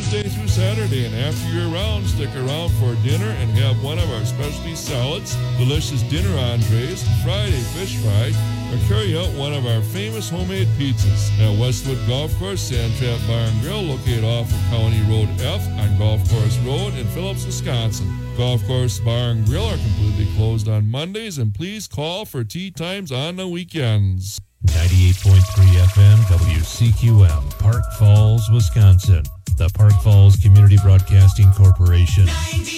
Tuesday through Saturday, and after you're around, stick around for dinner and have one of our specialty salads, delicious dinner entrees, Friday fish fry, or carry out one of our famous homemade pizzas. At Westwood Golf Course, Sand Trap Bar and Grill, located off of County Road F on Golf Course Road in Phillips, Wisconsin. Golf Course Bar and Grill are completely closed on Mondays, and please call for tea times on the weekends. 98.3 FM WCQM, Park Falls, Wisconsin. The Park Falls Community Broadcasting Corporation.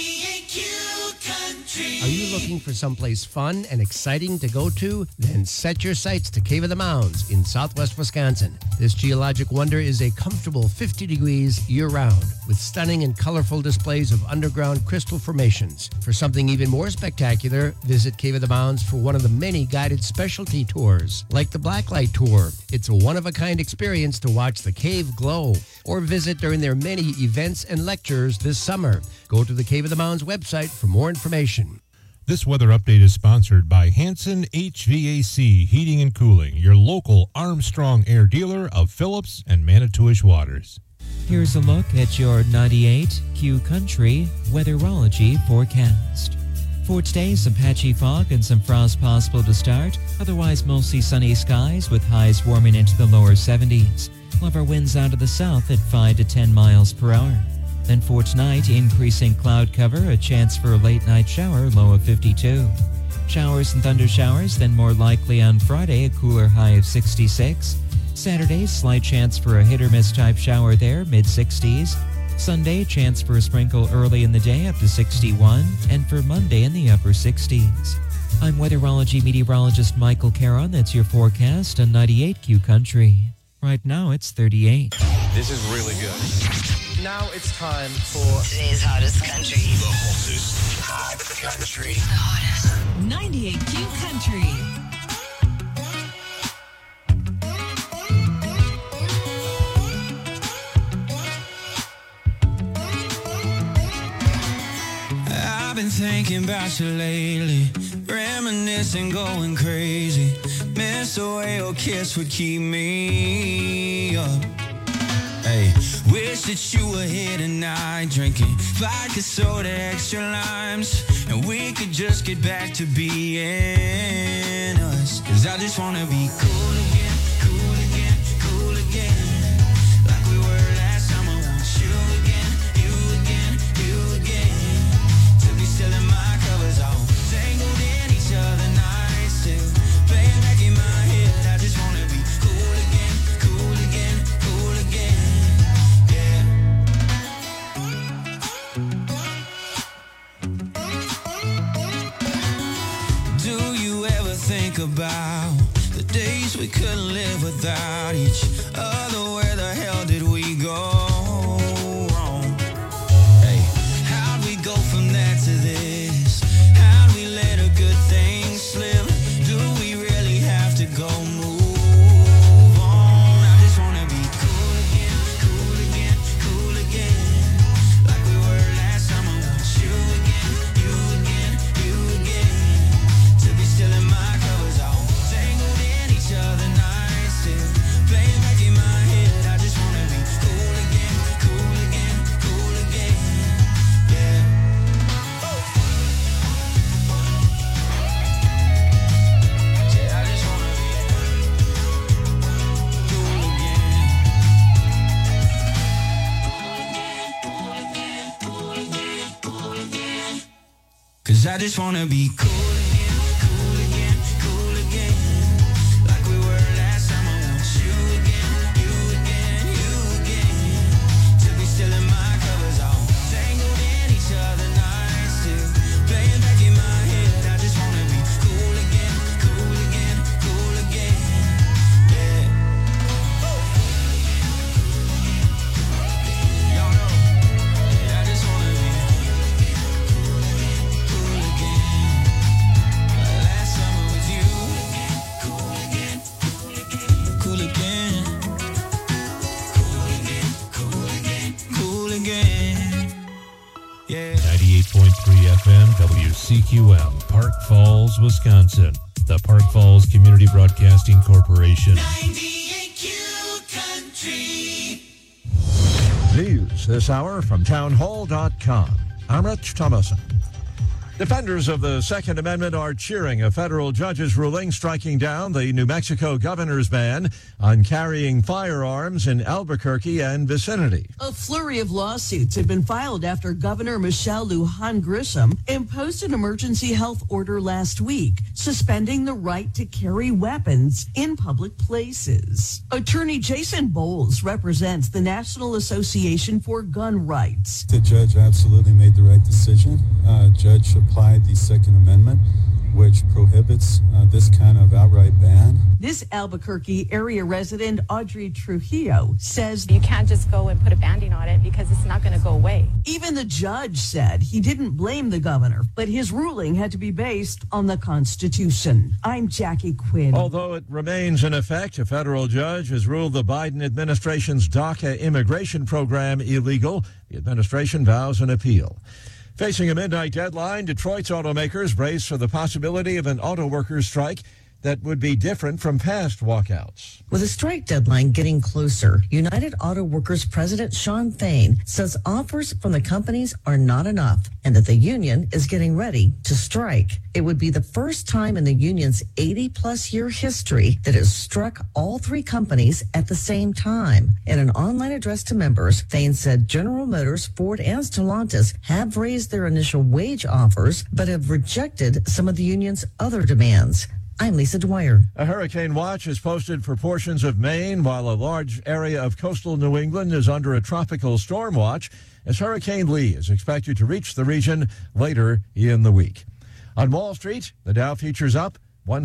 98Q Country. Are you looking for someplace fun and exciting to go to? Then set your sights to Cave of the Mounds in southwest Wisconsin. This geologic wonder is a comfortable 50 degrees year-round with stunning and colorful displays of underground crystal formations. For something even more spectacular, visit Cave of the Mounds for one of the many guided specialty tours, like the Blacklight Tour. It's a one-of-a-kind experience to watch the cave glow, or visit during their many events and lectures this summer. Go to the Cave of the Mounds website for more information. This weather update is sponsored by Hanson HVAC Heating and Cooling, your local Armstrong Air dealer of Phillips and Manitowish Waters. Here's a look at your 98Q Country weatherology forecast. For today, some patchy fog and some frost possible to start. Otherwise, mostly sunny skies with highs warming into the lower 70s. We'll have our winds out of the south at 5 to 10 miles per hour. Then for tonight, increasing cloud cover, a chance for a late night shower, low of 52. Showers and thunder showers, then more likely on Friday, a cooler high of 66. Saturday, slight chance for a hit or miss type shower there, mid-60s. Sunday, chance for a sprinkle early in the day, up to 61. And for Monday, in the upper 60s. I'm weatherology meteorologist Michael Caron. That's your forecast on 98Q Country. Right now, it's 38. This is really good. Now it's time for Today's hottest country. The hottest hot country. The hottest. 98Q Country. I've been thinking about you lately, reminiscing, going crazy. Miss the way your kiss would keep me up. Hey, wish that you were here tonight, drinking vodka soda, extra limes, and we could just get back to being us. 'Cause I just wanna be cool again, cool again, cool again, like we were last time. I want you again, you again, you again, to be still in my covers, all tangled in each other nights, still playing back in my head. I just wanna be cool again, cool again, cool again. Think about the days we couldn't live without each other. Where the hell did we go wrong? Hey, how'd we go from that to this? How'd we let a good thing slip? Do we really have to go move on? I just wanna be cool again, cool again, cool again, like we were last time. I want you again, you again, you again, to be still in my other nights, still playing back in my head. I just wanna be cool again, cool again, cool again, yeah. Yeah, I just wanna be cool again, cool again, cool again. 'Cause I just wanna be cool. WCQM, Park Falls, Wisconsin. The Park Falls Community Broadcasting Corporation. 98Q Country. News this hour from townhall.com. I'm Rich Thomason. Defenders of the Second Amendment are cheering a federal judge's ruling striking down the New Mexico governor's ban on carrying firearms in Albuquerque and vicinity. A flurry of lawsuits have been filed after Governor Michelle Lujan Grisham imposed an emergency health order last week, suspending the right to carry weapons in public places. Attorney Jason Bowles represents the National Association for Gun Rights. The judge absolutely made the right decision. Judge applied the Second Amendment, which prohibits this kind of outright ban. This Albuquerque area resident, Audrey Trujillo, says you can't just go and put a Band-Aid on it because it's not going to go away. Even the judge said he didn't blame the governor, but his ruling had to be based on the Constitution. I'm Jackie Quinn. Although it remains in effect, a federal judge has ruled the Biden administration's DACA immigration program illegal. The administration vows an appeal. Facing a midnight deadline, Detroit's automakers brace for the possibility of an auto workers' strike that would be different from past walkouts. With a strike deadline getting closer, United Auto Workers President Sean Fain says offers from the companies are not enough and that the union is getting ready to strike. It would be the first time in the union's 80-plus year history that it struck all three companies at the same time. In an online address to members, Fain said General Motors, Ford, and Stellantis have raised their initial wage offers but have rejected some of the union's other demands. I'm Lisa Dwyer. A hurricane watch is posted for portions of Maine, while a large area of coastal New England is under a tropical storm watch, as Hurricane Lee is expected to reach the region later in the week. On Wall Street, the Dow futures up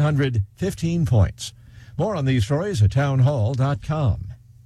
115 points. More on these stories at townhall.com.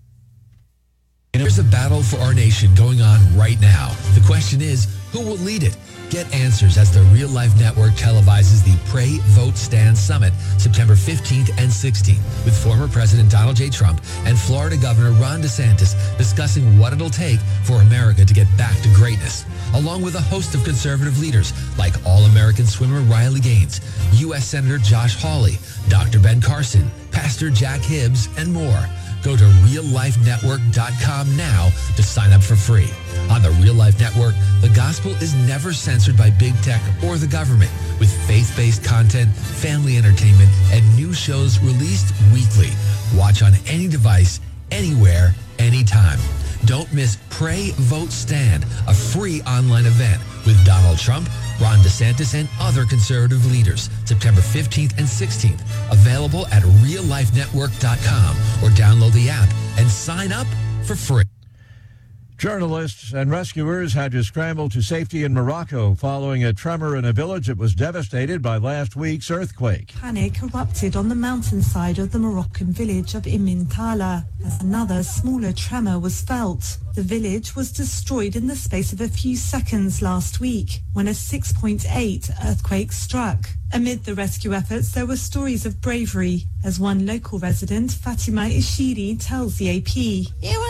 There's a battle for our nation going on right now. The question is, who will lead it? Get answers as the Real Life Network televises the Pray, Vote, Stand Summit September 15th and 16th with former President Donald J. Trump and Florida Governor Ron DeSantis discussing what it'll take for America to get back to greatness, along with a host of conservative leaders like All-American swimmer Riley Gaines, U.S. Senator Josh Hawley, Dr. Ben Carson, Pastor Jack Hibbs, and more. Go to reallifenetwork.com now to sign up for free. On the Real Life Network, the gospel is never censored by big tech or the government, with faith-based content, family entertainment, and new shows released weekly. Watch on any device, anywhere, anytime. Don't miss Pray, Vote, Stand, a free online event with Donald Trump, Ron DeSantis, and other conservative leaders, September 15th and 16th. Available at reallifenetwork.com or download the app and sign up for free. Journalists and rescuers had to scramble to safety in Morocco following a tremor in a village that was devastated by last week's earthquake. Panic erupted on the mountainside of the Moroccan village of Imintala as another smaller tremor was felt. The village was destroyed in the space of a few seconds last week when a 6.8 earthquake struck. Amid the rescue efforts, there were stories of bravery, as one local resident, Fatima Ishiri, tells the AP.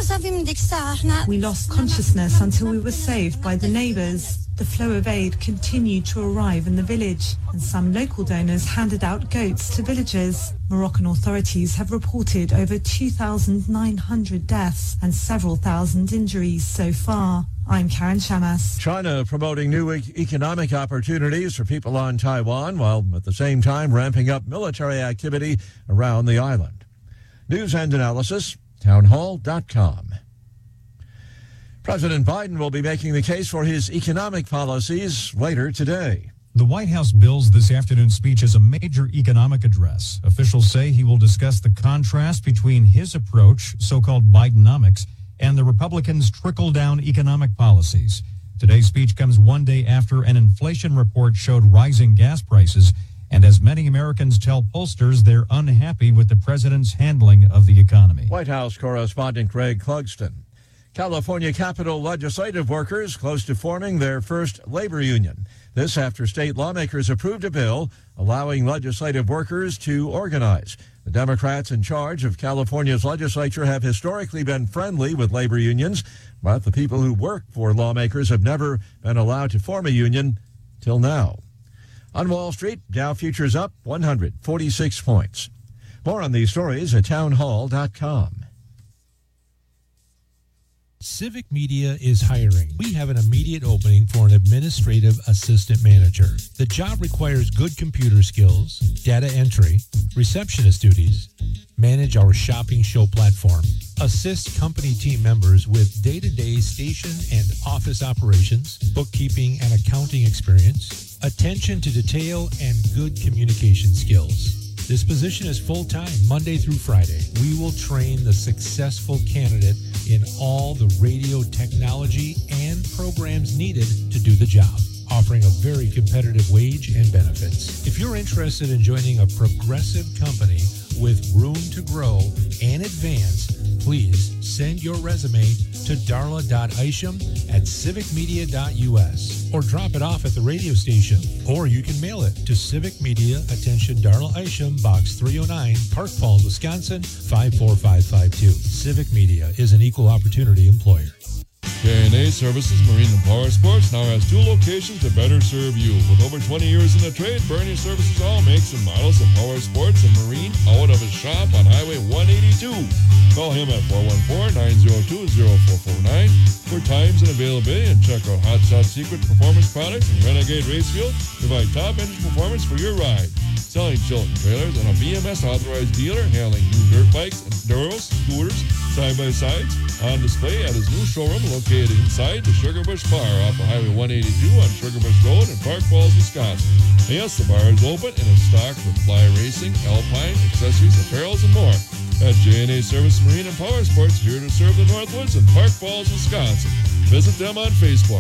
We lost consciousness until we were saved by the neighbours. The flow of aid continued to arrive in the village, and some local donors handed out goats to villagers. Moroccan authorities have reported over 2,900 deaths and several thousand injuries so far. I'm Karen Shamas. China promoting new economic opportunities for people on Taiwan, while at the same time ramping up military activity around the island. News and analysis, townhall.com. President Biden will be making the case for his economic policies later today. The White House bills this afternoon's speech as a major economic address. Officials say he will discuss the contrast between his approach, so-called Bidenomics, and the Republicans' trickle-down economic policies. Today's speech comes one day after an inflation report showed rising gas prices, and as many Americans tell pollsters, they're unhappy with the president's handling of the economy. White House correspondent Greg Clugston. California Capitol legislative workers close to forming their first labor union. This after state lawmakers approved a bill allowing legislative workers to organize. The Democrats in charge of California's legislature have historically been friendly with labor unions, but the people who work for lawmakers have never been allowed to form a union till now. On Wall Street, Dow futures up 146 points. More on these stories at townhall.com. Civic Media is hiring. We have an immediate opening for an administrative assistant manager. The job requires good computer skills, data entry, receptionist duties, manage our shopping show platform, assist company team members with day-to-day station and office operations, bookkeeping and accounting experience, attention to detail, and good communication skills. This position is full-time, Monday through Friday. We will train the successful candidate in all the radio technology and programs needed to do the job, offering a very competitive wage and benefits. If you're interested in joining a progressive company with room to grow and advance, please send your resume to darla.isham@civicmedia.us or drop it off at the radio station. Or you can mail it to Civic Media, attention Darla Isham, Box 309, Park Falls, Wisconsin, 54552. Civic Media is an equal opportunity employer. K&A Services Marine and Power Sports now has 2 locations to better serve you. With over 20 years in the trade, Bernie services all makes and models of power sports and marine out of his shop on Highway 182. Call him at 414-902-0449 for times and availability, and check out Hot Shot Secret Performance Products and Renegade Racefield. Provide top engine performance for your ride. Selling Chilton trailers and a BMS authorized dealer, handling new dirt bikes, enduros, scooters, side-by-sides, on display at his new showroom located inside the Sugarbush Bar off of Highway 182 on Sugarbush Road in Park Falls, Wisconsin. And yes, the bar is open and is stocked with fly racing, alpine, accessories, apparels, and more. At J&A Service Marine and Power Sports, here to serve the Northwoods in Park Falls, Wisconsin. Visit them on Facebook.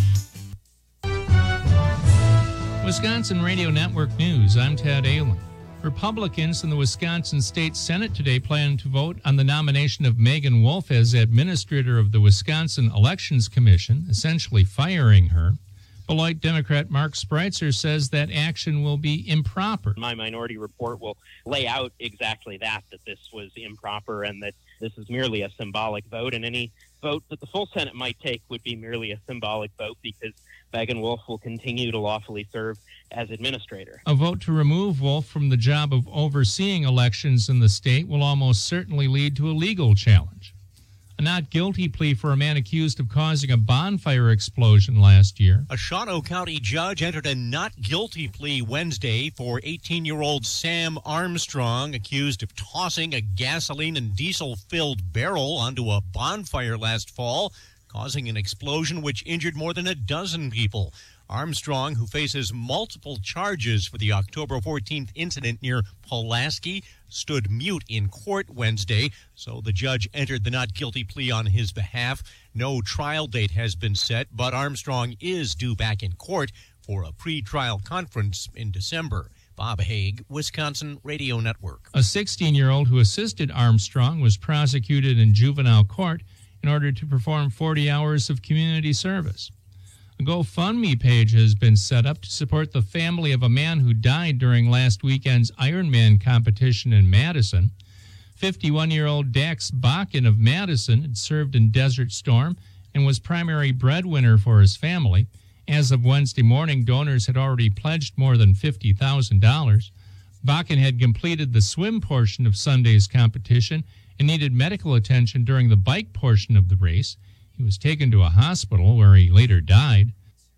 Wisconsin Radio Network News, I'm Ted Allen. Republicans in the Wisconsin State Senate today plan to vote on the nomination of Megan Wolf as administrator of the Wisconsin Elections Commission, essentially firing her. Beloit Democrat Mark Spreitzer says that action will be improper. My minority report will lay out exactly that this was improper and that this is merely a symbolic vote, and any vote that the full Senate might take would be merely a symbolic vote because Megan Wolf will continue to lawfully serve as administrator. A vote to remove Wolf from the job of overseeing elections in the state will almost certainly lead to a legal challenge. A not guilty plea for a man accused of causing a bonfire explosion last year. A Shawano County judge entered a not guilty plea Wednesday for 18-year-old Sam Armstrong, accused of tossing a gasoline and diesel-filled barrel onto a bonfire last fall, causing an explosion which injured more than a dozen people. Armstrong, who faces multiple charges for the October 14th incident near Pulaski, stood mute in court Wednesday, so the judge entered the not guilty plea on his behalf. No trial date has been set, but Armstrong is due back in court for a pre-trial conference in December. Bob Haig, Wisconsin Radio Network. A 16-year-old who assisted Armstrong was prosecuted in juvenile court in order to perform 40 hours of community service. A GoFundMe page has been set up to support the family of a man who died during last weekend's Ironman competition in Madison. 51-year-old Dax Bakken of Madison had served in Desert Storm and was primary breadwinner for his family. As of Wednesday morning, donors had already pledged more than $50,000. Bakken had completed the swim portion of Sunday's competition and needed medical attention during the bike portion of the race. He was taken to a hospital where he later died.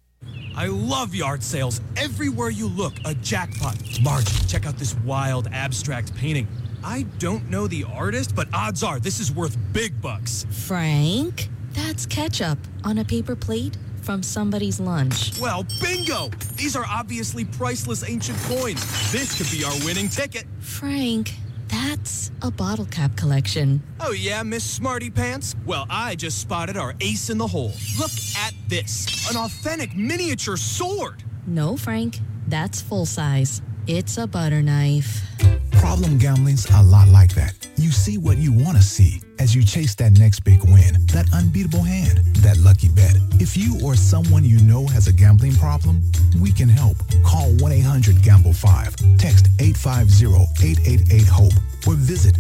I love yard sales. Everywhere you look, a jackpot. Marge, check out this wild abstract painting. I don't know the artist, but odds are this is worth big bucks. Frank, that's ketchup on a paper plate from somebody's lunch. Well, bingo! These are obviously priceless ancient coins. This could be our winning ticket. Frank, that's a bottle cap collection. Oh yeah, Miss Smarty Pants? Well, I just spotted our ace in the hole. Look at this. An authentic miniature sword. No, Frank, that's full size. It's a butter knife. Problem gambling's a lot like that. You see what you want to see as you chase that next big win, that unbeatable hand, that lucky bet. If you or someone you know has a gambling problem, we can help. Call 1-800-GAMBLE-5, text 850-888-HOPE, or visit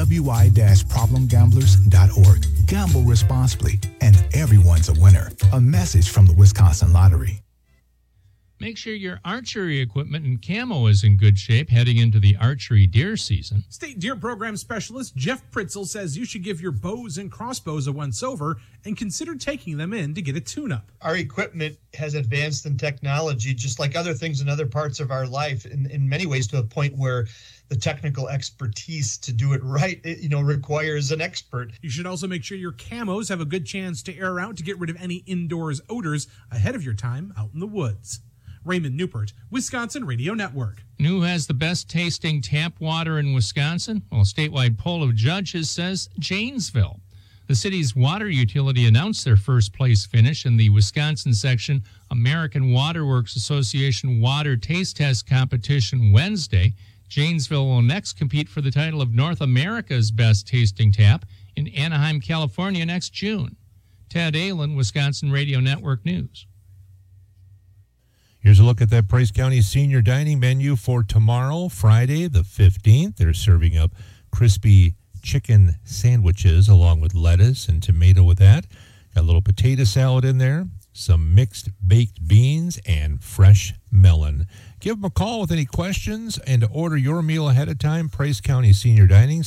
wi-problemgamblers.org. Gamble responsibly, and everyone's a winner. A message from the Wisconsin Lottery. Make sure your archery equipment and camo is in good shape heading into the archery deer season. State Deer Program Specialist Jeff Pritzel says you should give your bows and crossbows a once-over and consider taking them in to get a tune-up. Our equipment has advanced in technology, just like other things in other parts of our life, in many ways to a point where the technical expertise to do it right, requires an expert. You should also make sure your camos have a good chance to air out to get rid of any indoors odors ahead of your time out in the woods. Raymond Newport, Wisconsin Radio Network. Who has the best tasting tap water in Wisconsin? Well, a statewide poll of judges says Janesville. The city's water utility announced their first place finish in the Wisconsin section American Water Works Association Water Taste Test competition Wednesday. Janesville will next compete for the title of North America's best tasting tap in Anaheim, California next June. Ted Allen, Wisconsin Radio Network News. Here's a look at that Price County Senior Dining menu for tomorrow, Friday the 15th. They're serving up crispy chicken sandwiches along with lettuce and tomato with that. Got a little potato salad in there, some mixed baked beans, and fresh melon. Give them a call with any questions and to order your meal ahead of time. Price County Senior Dining,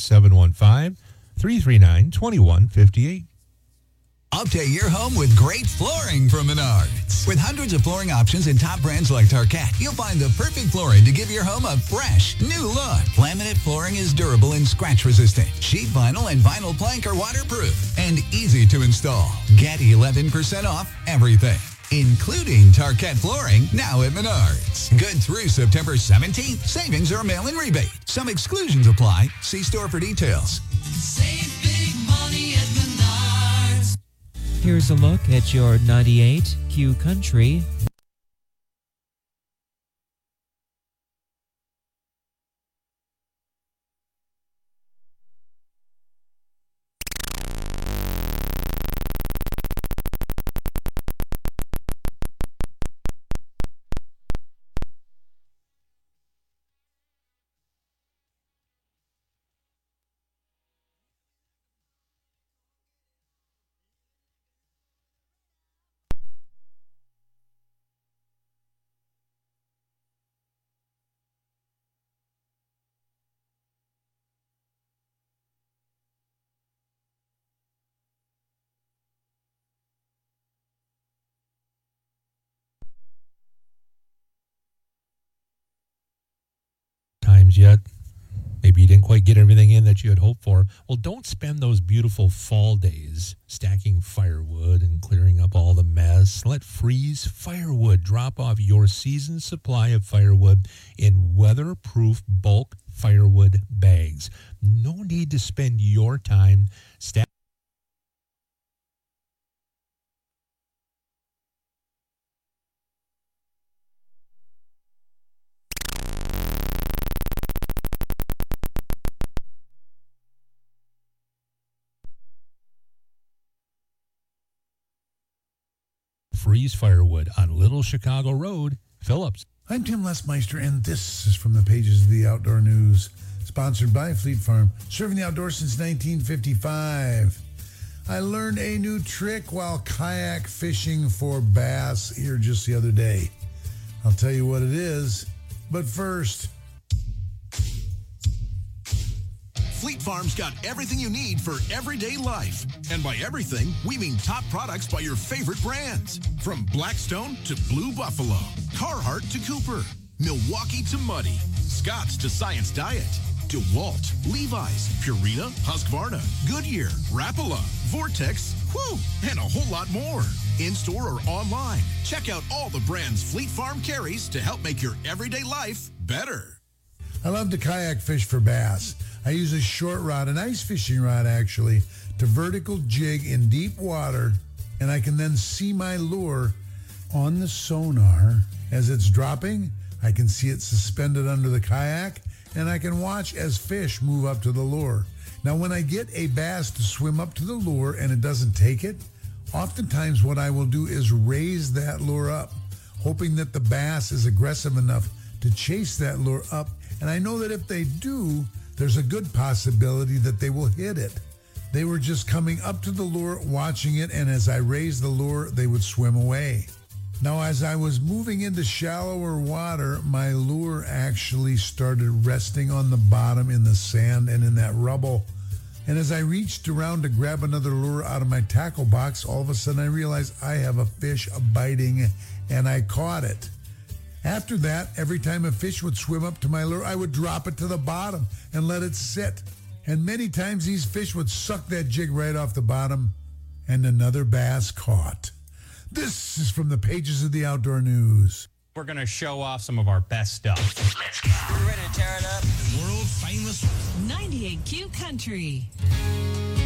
715-339-2158. Update your home with great flooring from Menards. With hundreds of flooring options and top brands like Tarkett, you'll find the perfect flooring to give your home a fresh, new look. Laminate flooring is durable and scratch-resistant. Sheet vinyl and vinyl plank are waterproof and easy to install. Get 11% off everything, including Tarkett flooring, now at Menards. Good through September 17th. Savings or mail-in rebate. Some exclusions apply. See store for details. Save big money at Menards. Here's a look at your 98 Q Country. Yet maybe you didn't quite get everything in that you had hoped for. Well, don't spend those beautiful fall days stacking firewood and clearing up all the mess. Let Freeze Firewood drop off your season's supply of firewood in weatherproof bulk firewood bags. No need to spend your time stacking. Freeze Firewood on Little Chicago Road, Phillips. I'm Tim Lesmeister, and this is from the pages of the Outdoor News, sponsored by Fleet Farm, serving the outdoors since 1955. I learned a new trick while kayak fishing for bass here just the other day. I'll tell you what it is, but first... Fleet Farm's got everything you need for everyday life. And by everything, we mean top products by your favorite brands. From Blackstone to Blue Buffalo, Carhartt to Cooper, Milwaukee to Muddy, Scotts to Science Diet, DeWalt, Levi's, Purina, Husqvarna, Goodyear, Rapala, Vortex, and a whole lot more. In-store or online, check out all the brands Fleet Farm carries to help make your everyday life better. I love to kayak fish for bass. I use a short rod, an ice fishing rod actually, to vertical jig in deep water, and I can then see my lure on the sonar. As it's dropping, I can see it suspended under the kayak, and I can watch as fish move up to the lure. Now, when I get a bass to swim up to the lure and it doesn't take it, oftentimes what I will do is raise that lure up, hoping that the bass is aggressive enough to chase that lure up. And I know that if they do, there's a good possibility that they will hit it. They were just coming up to the lure, watching it, and as I raised the lure, they would swim away. Now, as I was moving into shallower water, my lure actually started resting on the bottom in the sand and in that rubble. And as I reached around to grab another lure out of my tackle box, all of a sudden I realized I have a fish biting, and I caught it. After that, every time a fish would swim up to my lure, I would drop it to the bottom and let it sit. And many times these fish would suck that jig right off the bottom, and another bass caught. This is from the pages of the Outdoor News. We're going to show off some of our best stuff. Let's go. We're ready to tear it up. World famous 98Q Country.